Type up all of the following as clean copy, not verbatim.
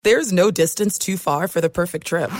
There's no distance too far for the perfect trip.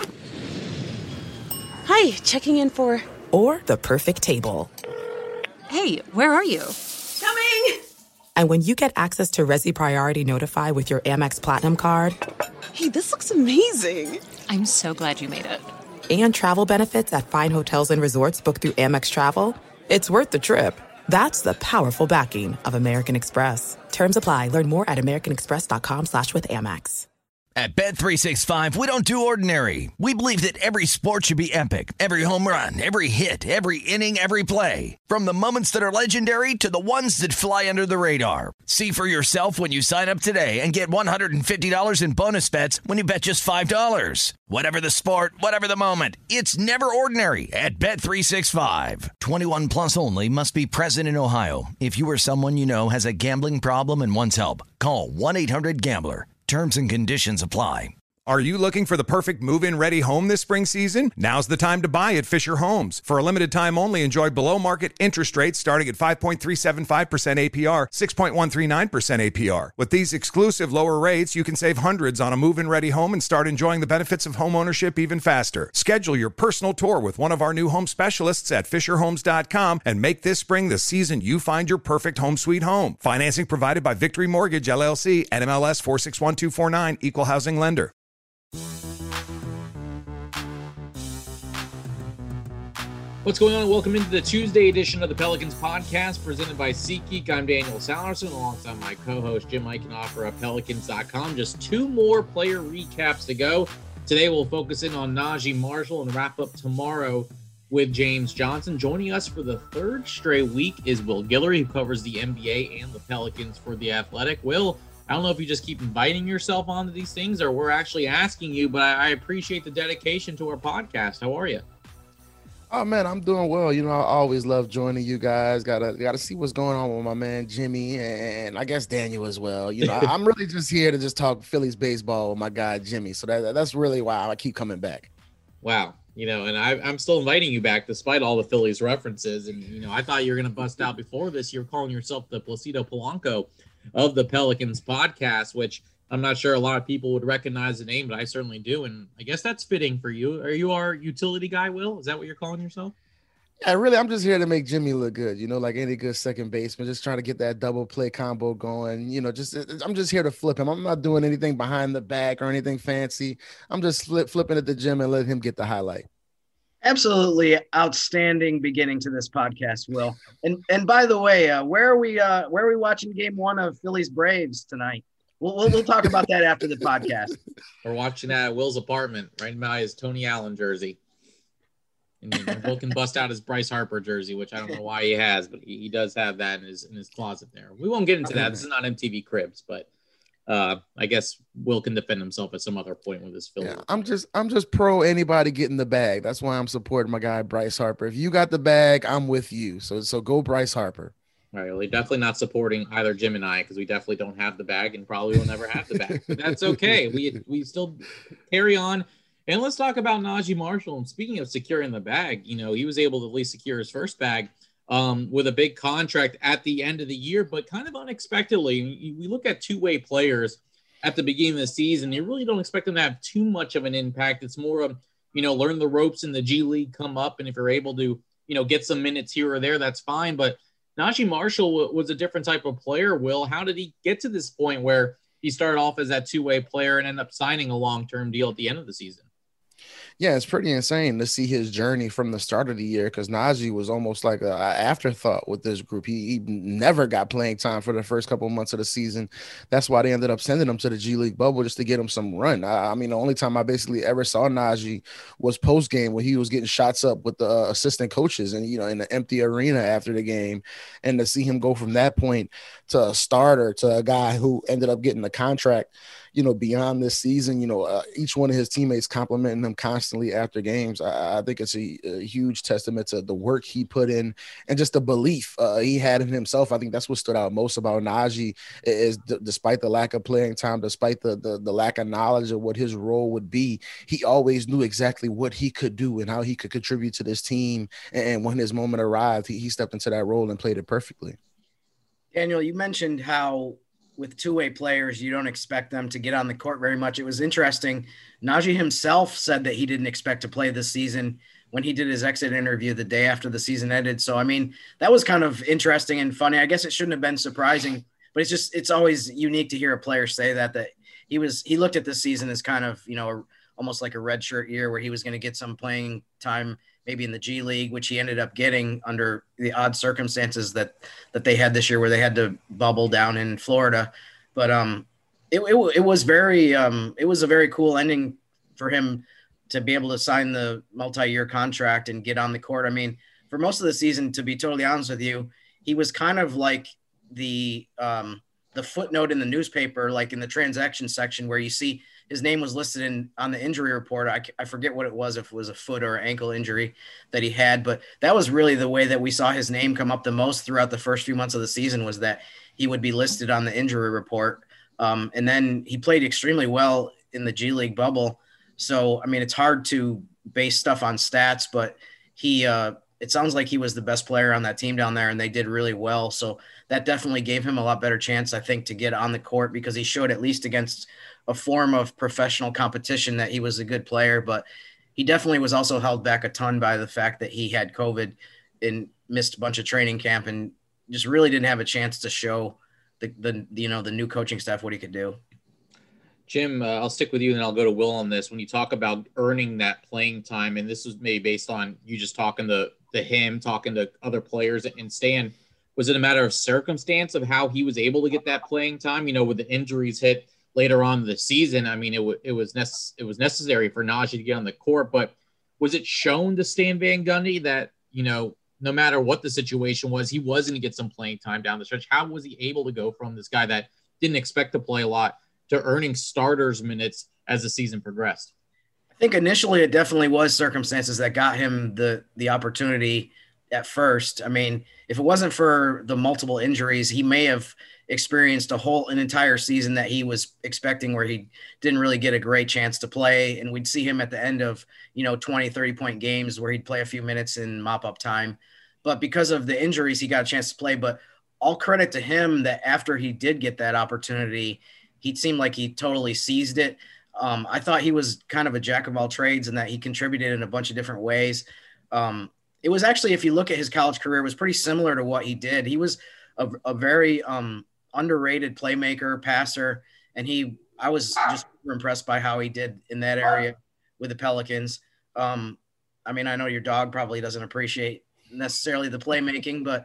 Hi, checking in for... Or the perfect table. Hey, where are you? Coming! And when you get access to Resi Priority Notify with your Amex Platinum card... Hey, this looks amazing. I'm so glad you made it. And travel benefits at fine hotels and resorts booked through Amex Travel, it's worth the trip. That's the powerful backing of American Express. Terms apply. Learn more at americanexpress.com/withAmex. At Bet365, we don't do ordinary. We believe that every sport should be epic. Every home run, every hit, every inning, every play. From the moments that are legendary to the ones that fly under the radar. See for yourself when you sign up today and get $150 in bonus bets when you bet just $5. Whatever the sport, whatever the moment, it's never ordinary at Bet365. 21 plus only. Must be present in Ohio. If you or someone you know has a gambling problem and wants help, call 1-800-GAMBLER. Terms and conditions apply. Are you looking for the perfect move-in ready home this spring season? Now's the time to buy at Fisher Homes. For a limited time only, enjoy below-market interest rates starting at 5.375% APR, 6.139% APR. With these exclusive lower rates, you can save hundreds on a move-in ready home and start enjoying the benefits of home ownership even faster. Schedule your personal tour with one of our new home specialists at FisherHomes.com and make this spring the season you find your perfect home sweet home. Financing provided by Victory Mortgage, LLC, NMLS 461249, Equal Housing Lender. What's going on? Welcome into the Tuesday edition of the Pelicans podcast presented by SeatGeek. I'm Daniel Salerson alongside my co-host Jim Eichenhofer of Pelicans.com. Just two more player recaps to go. Today we'll focus in on Naji Marshall and wrap up tomorrow with James Johnson. Joining us for the third straight week is Will Guillory, who covers the NBA and the Pelicans for The Athletic. Will, I don't know if you just keep inviting yourself onto these things or we're actually asking you, but I appreciate the dedication to our podcast. How are you? Oh man, I'm doing well. You know, I always love joining you guys. Gotta see what's going on with my man Jimmy and I guess Daniel as well. You know, I'm really just here to just talk Phillies baseball with my guy Jimmy. So that's really why I keep coming back. Wow. You know, and I'm still inviting you back despite all the Phillies references. And, you know, I thought you were going to bust out before this. You're calling yourself the Placido Polanco of the Pelicans podcast, which I'm not sure a lot of people would recognize the name, but I certainly do. And I guess that's fitting for you. Are you our utility guy, Will? Is that what you're calling yourself? Yeah, really, I'm just here to make Jimmy look good, you know, like any good second baseman, just trying to get that double play combo going. You know, I'm just here to flip him. I'm not doing anything behind the back or anything fancy. I'm just flipping at the gym and let him get the highlight. Absolutely outstanding beginning to this podcast, Will. And by the way, where are we watching game one of Phillies Braves tonight? We'll talk about that after the podcast. We're watching that at Will's apartment right by his Tony Allen jersey. And Will can bust out his Bryce Harper jersey, which I don't know why he has, but he does have that in his closet there. We won't get into that. This is not MTV Cribs, but I guess Will can defend himself at some other point with his Philly. Yeah, I'm just pro anybody getting the bag. That's why I'm supporting my guy Bryce Harper. If you got the bag, I'm with you. So go Bryce Harper. All right, well, you're definitely not supporting either Jim and I because we definitely don't have the bag and probably will never have the bag. But that's okay. We still carry on. And let's talk about Naji Marshall. And speaking of securing the bag, you know, he was able to at least secure his first bag with a big contract at the end of the year, but kind of unexpectedly. We look at two-way players at the beginning of the season. You really don't expect them to have too much of an impact. It's more of, you know, learn the ropes in the G League, come up, and if you're able to, you know, get some minutes here or there, that's fine. But Naji Marshall was a different type of player, Will. How did he get to this point where he started off as that two-way player and ended up signing a long-term deal at the end of the season? Yeah, it's pretty insane to see his journey from the start of the year because Naji was almost like an afterthought with this group. He never got playing time for the first couple of months of the season. That's why they ended up sending him to the G League bubble just to get him some run. I mean, the only time I basically ever saw Naji was post-game when he was getting shots up with the assistant coaches and, you know, in the empty arena after the game. And to see him go from that point to a starter to a guy who ended up getting a contract, you know, beyond this season, you know, each one of his teammates complimenting him constantly after games. I think it's a huge testament to the work he put in and just the belief he had in himself. I think that's what stood out most about Naji is despite the lack of playing time, despite the lack of knowledge of what his role would be, he always knew exactly what he could do and how he could contribute to this team. And when his moment arrived, he stepped into that role and played it perfectly. Daniel, you mentioned how with two-way players, you don't expect them to get on the court very much. It was interesting. Najee himself said that he didn't expect to play this season when he did his exit interview the day after the season ended. So, I mean, that was kind of interesting and funny. I guess it shouldn't have been surprising, but it's always unique to hear a player say that he looked at this season as kind of, almost like a redshirt year where he was going to get some playing time, maybe in the G League, which he ended up getting under the odd circumstances that they had this year where they had to bubble down in Florida. But it was a very cool ending for him to be able to sign the multi-year contract and get on the court. I mean, for most of the season, to be totally honest with you, he was kind of like the footnote in the newspaper, like in the transaction section where you see his name was listed on the injury report. I forget what it was, if it was a foot or ankle injury that he had, but that was really the way that we saw his name come up the most throughout the first few months of the season, was that he would be listed on the injury report. And then he played extremely well in the G League bubble. So, I mean, it's hard to base stuff on stats, but it sounds like he was the best player on that team down there, and they did really well. So that definitely gave him a lot better chance, I think, to get on the court, because he showed, at least against a form of professional competition, that he was a good player. But he definitely was also held back a ton by the fact that he had COVID and missed a bunch of training camp and just really didn't have a chance to show the new coaching staff what he could do. Jim, I'll stick with you and then I'll go to Will on this. When you talk about earning that playing time, and this was maybe based on you just talking to him, talking to other players and Stan, was it a matter of circumstance of how he was able to get that playing time? With the injuries hit later on in the season, I mean, it was necessary for Najee to get on the court, but was it shown to Stan Van Gundy that, no matter what the situation was, he was going to get some playing time down the stretch? How was he able to go from this guy that didn't expect to play a lot to earning starters minutes as the season progressed? I think initially it definitely was circumstances that got him the opportunity at first. I mean, if it wasn't for the multiple injuries, he may have experienced an entire season that he was expecting, where he didn't really get a great chance to play. And we'd see him at the end of, 20, 30-point games where he'd play a few minutes in mop-up time. But because of the injuries, he got a chance to play. But all credit to him that after he did get that opportunity, he seemed like he totally seized it. I thought he was kind of a jack of all trades and that he contributed in a bunch of different ways. It was actually, if you look at his college career, it was pretty similar to what he did. He was a very underrated playmaker, passer, and I was just super impressed by how he did in that area with the Pelicans. I mean, I know your dog probably doesn't appreciate necessarily the playmaking, but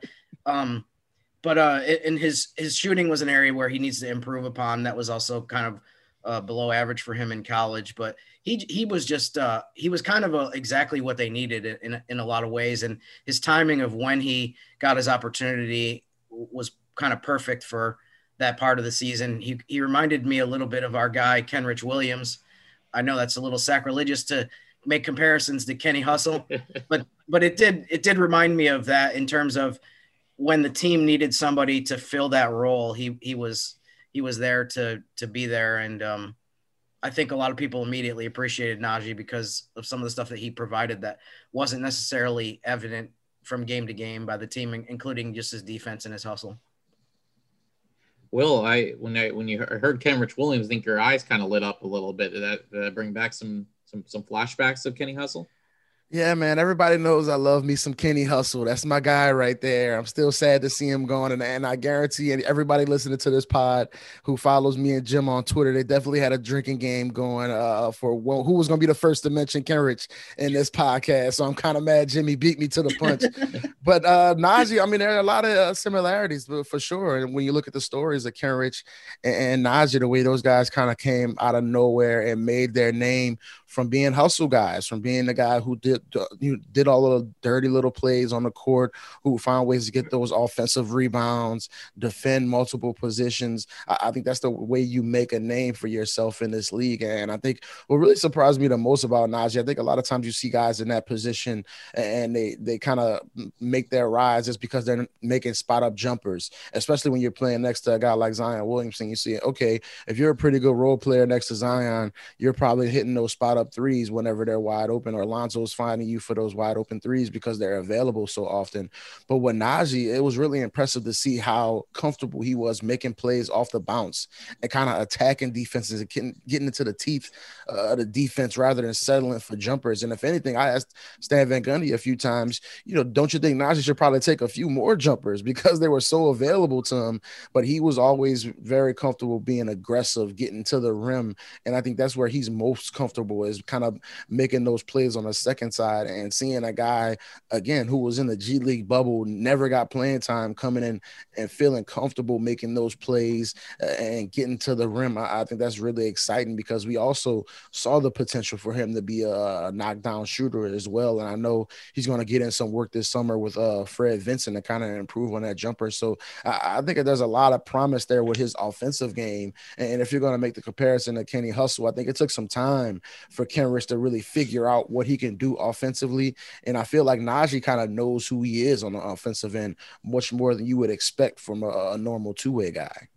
in his shooting was an area where he needs to improve upon. That was also kind of below average for him in college, but he was just he was kind of exactly what they needed in a lot of ways. And his timing of when he got his opportunity was kind of perfect for that part of the season. He reminded me a little bit of our guy, Kenrich Williams. I know that's a little sacrilegious to make comparisons to Kenny Hustle, but it did remind me of that in terms of when the team needed somebody to fill that role. He was there to be there. And I think a lot of people immediately appreciated Najee because of some of the stuff that he provided that wasn't necessarily evident from game to game by the team, including just his defense and his hustle. Will, when you heard Kenrich Williams, I think your eyes kind of lit up a little bit. Did that bring back some flashbacks of Kenny Hustle? Yeah, man. Everybody knows I love me some Kenny Hustle. That's my guy right there. I'm still sad to see him gone. And I guarantee everybody listening to this pod who follows me and Jim on Twitter, they definitely had a drinking game going for who was going to be the first to mention Kenrich in this podcast. So I'm kind of mad Jimmy beat me to the punch. But Najee, I mean, there are a lot of similarities, but for sure. And when you look at the stories of Kenrich and Najee, the way those guys kind of came out of nowhere and made their name from being hustle guys, from being the guy who did all of the dirty little plays on the court, who found ways to get those offensive rebounds, defend multiple positions. I think that's the way you make a name for yourself in this league. And I think what really surprised me the most about Najee, I think a lot of times you see guys in that position and they kind of make their rise just because they're making spot up jumpers, especially when you're playing next to a guy like Zion Williamson. You see, okay, if you're a pretty good role player next to Zion, you're probably hitting those spot spot up threes whenever they're wide open, or Lonzo's finding you for those wide open threes because they're available so often. But with Najee, it was really impressive to see how comfortable he was making plays off the bounce and kind of attacking defenses and getting into the teeth of the defense rather than settling for jumpers. And if anything, I asked Stan Van Gundy a few times, don't you think Najee should probably take a few more jumpers because they were so available to him? But he was always very comfortable being aggressive, getting to the rim. And I think that's where he's most comfortable, is kind of making those plays on the second side and seeing a guy, again, who was in the G League bubble, never got playing time, coming in and feeling comfortable making those plays and getting to the rim. I think that's really exciting because we also saw the potential for him to be a knockdown shooter as well. And I know he's going to get in some work this summer with Fred Vincent to kind of improve on that jumper. So I think that there's a lot of promise there with his offensive game. And if you're going to make the comparison to Kenny Hustle, I think it took some time for Kenrich to really figure out what he can do offensively. And I feel like Najee kind of knows who he is on the offensive end much more than you would expect from a normal two-way guy.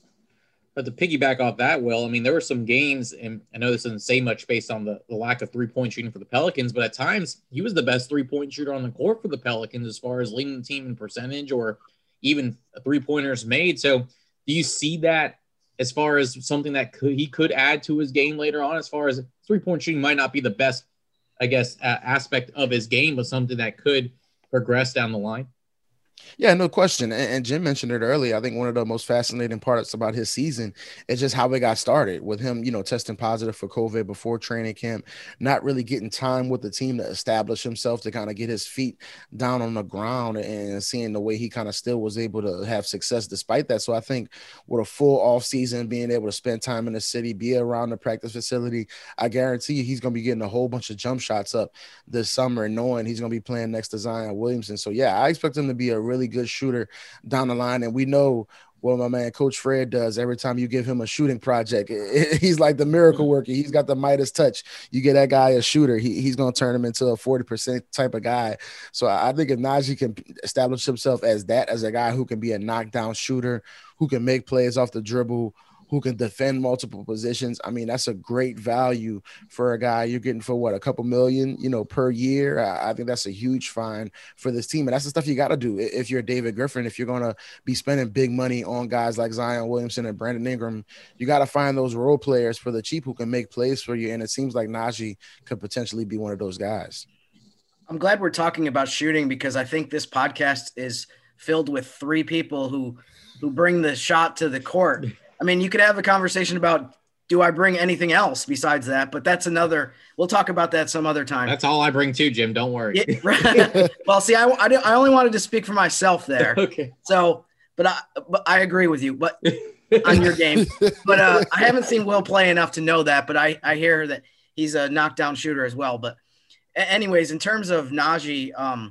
But to piggyback off that, Will, I mean, there were some games, and I know this doesn't say much based on the lack of three-point shooting for the Pelicans, but at times he was the best three-point shooter on the court for the Pelicans as far as leading the team in percentage or even three-pointers made. So do you see that as far as something that he could add to his game later on, as far as three-point shooting might not be the best, I guess, aspect of his game, but something that could progress down the line? Yeah, no question. And Jim mentioned it earlier. I think one of the most fascinating parts about his season is just how it got started with him, testing positive for COVID before training camp, not really getting time with the team to establish himself, to kind of get his feet down on the ground, and seeing the way he kind of still was able to have success despite that. So I think with a full off season, being able to spend time in the city, be around the practice facility, I guarantee you he's going to be getting a whole bunch of jump shots up this summer, knowing he's going to be playing next to Zion Williamson. So yeah, I expect him to be a really good shooter down the line. And we know what my man Coach Fred does every time you give him a shooting project. He's like the miracle worker. He's got the Midas touch. You get that guy a shooter, he's going to turn him into a 40% type of guy. So I think if Najee can establish himself as a guy who can be a knockdown shooter, who can make plays off the dribble, who can defend multiple positions, I mean, that's a great value for a guy you're getting for a couple million, per year. I think that's a huge find for this team. And that's the stuff you got to do if you're David Griffin. If you're going to be spending big money on guys like Zion Williamson and Brandon Ingram, you got to find those role players for the cheap who can make plays for you. And it seems like Najee could potentially be one of those guys. I'm glad we're talking about shooting, because I think this podcast is filled with three people who bring the shot to the court. I mean, you could have a conversation about, do I bring anything else besides that? But that's we'll talk about that some other time. That's all I bring too, Jim. Don't worry. Yeah, right. Well, see, I only wanted to speak for myself there. Okay. So, but I agree with you, but on your game. But I haven't seen Will play enough to know that, but I hear that he's a knockdown shooter as well. But anyways, in terms of Najee,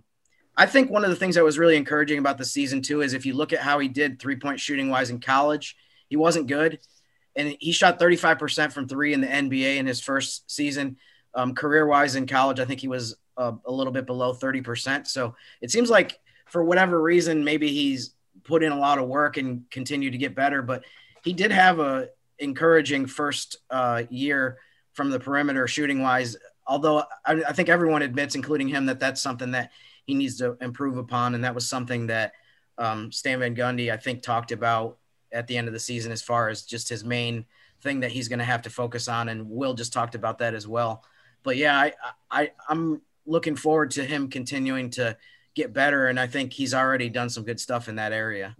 I think one of the things that was really encouraging about the season too is if you look at how he did 3-point shooting wise in college, he wasn't good. And he shot 35% from three in the NBA in his first season. Career-wise in college, I think he was a little bit below 30%. So it seems like for whatever reason, maybe he's put in a lot of work and continued to get better. But he did have a encouraging first year from the perimeter shooting-wise, although I think everyone admits, including him, that that's something that he needs to improve upon. And that was something that Stan Van Gundy, I think, talked about at the end of the season as far as just his main thing that he's going to have to focus on. And Will just talked about that as well. But yeah, I'm looking forward to him continuing to get better. And I think he's already done some good stuff in that area.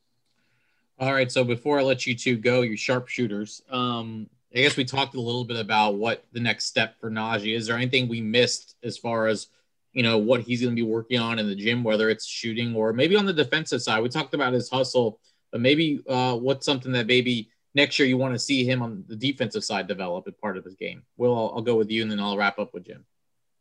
All right. So before I let you two go, you sharpshooters, I guess we talked a little bit about what the next step for Najee. Is there anything we missed as far as, what he's going to be working on in the gym, whether it's shooting or maybe on the defensive side? We talked about his hustle, but maybe what's something that maybe next year you want to see him on the defensive side develop as part of his game? Will, I'll go with you, and then I'll wrap up with Jim.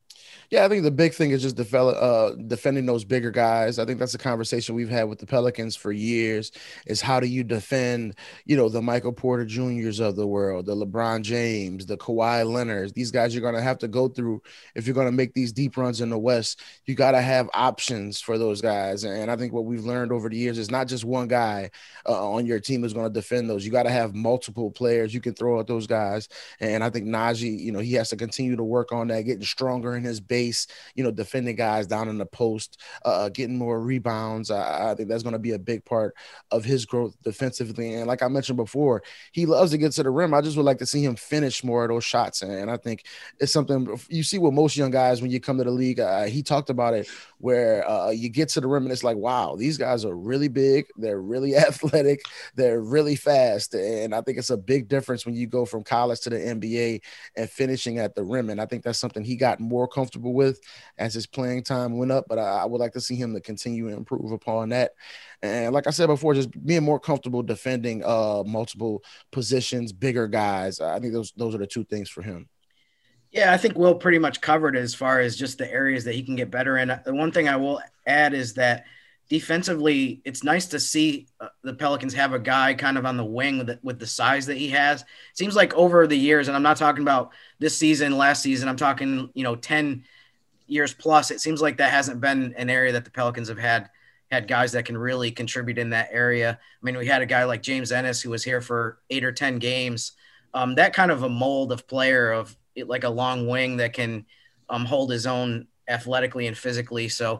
Yeah, I think the big thing is just defending those bigger guys. I think that's a conversation we've had with the Pelicans for years, is how do you defend, the Michael Porter Juniors of the world, the LeBron James, the Kawhi Leonards. These guys you're going to have to go through if you're going to make these deep runs in the West. You got to have options for those guys. And I think what we've learned over the years is not just one guy on your team is going to defend those. You got to have multiple players you can throw at those guys. And I think Najee, he has to continue to work on that, getting stronger in his base, defending guys down in the post, getting more rebounds. I think that's going to be a big part of his growth defensively. And like I mentioned before, he loves to get to the rim. I just would like to see him finish more of those shots. And I think it's something you see with most young guys when you come to the league. He talked about it where you get to the rim and it's like, wow, these guys are really big. They're really athletic. They're really fast. And I think it's a big difference when you go from college to the NBA and finishing at the rim. And I think that's something he got more comfortable with as his playing time went up. But I would like to see him to continue to improve upon that. And like I said before, just being more comfortable defending multiple positions, bigger guys. I think those are the two things for him. Yeah, I think Will pretty much covered it as far as just the areas that he can get better in. The one thing I will add is that defensively, it's nice to see the Pelicans have a guy kind of on the wing with the size that he has. It seems like over the years, and I'm not talking about this season, last season, I'm talking, 10 years plus. It seems like that hasn't been an area that the Pelicans have had guys that can really contribute in that area. I mean, we had a guy like James Ennis who was here for 8 or 10 games. That kind of a mold of player of like a long wing that can hold his own athletically and physically. So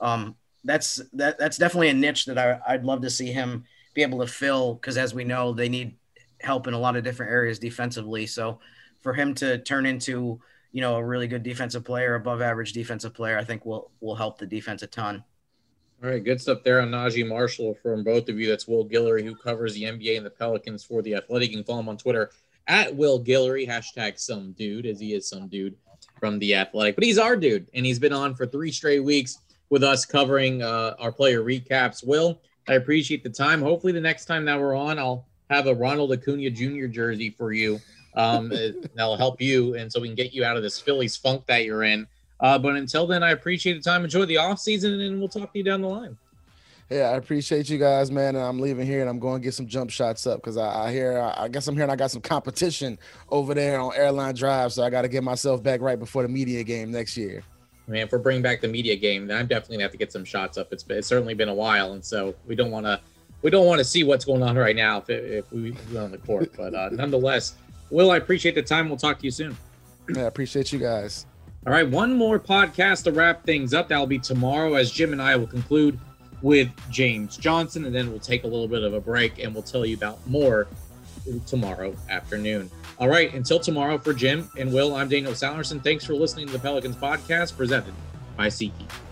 that's definitely a niche that I'd love to see him be able to fill, because as we know, they need help in a lot of different areas defensively. So for him to turn into, a really good defensive player, above average defensive player, I think will help the defense a ton. All right, good stuff there on Najee Marshall from both of you. That's Will Guillory, who covers the NBA and the Pelicans for The Athletic. You can follow him on Twitter at Will Guillory, #some dude, as he is some dude from The Athletic. But he's our dude, and he's been on for 3 straight weeks with us covering our player recaps. Will, I appreciate the time. Hopefully the next time that we're on, I'll have a Ronald Acuna Jr. jersey for you. That'll help you, and so we can get you out of this Phillies funk that you're in. But until then, I appreciate the time. Enjoy the offseason, and we'll talk to you down the line. Yeah, I appreciate you guys, man. And I'm leaving here, and I'm going to get some jump shots up because I guess I'm hearing I got some competition over there on Airline Drive, so I got to get myself back right before the media game next year. Man, if we're bringing back the media game, then I'm definitely gonna have to get some shots up. It's certainly been a while, and so we don't want to see what's going on right now if we're on the court. But nonetheless, Will, I appreciate the time. We'll talk to you soon. Yeah, I appreciate you guys. All right, one more podcast to wrap things up. That'll be tomorrow, as Jim and I will conclude with James Johnson, and then we'll take a little bit of a break, and we'll tell you about more tomorrow afternoon. All right, until tomorrow, for Jim and Will, I'm Daniel Salerson. Thanks for listening to the Pelicans podcast presented by SeatGeek.